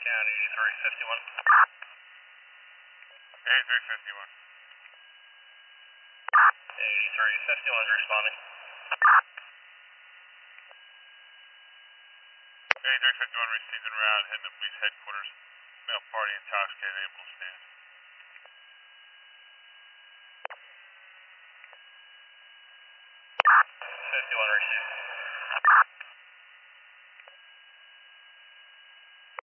County 351. 8351. 8351 is responding. 8351 received en route, heading to police headquarters. Male party intoxicated, able to stand. 51 received.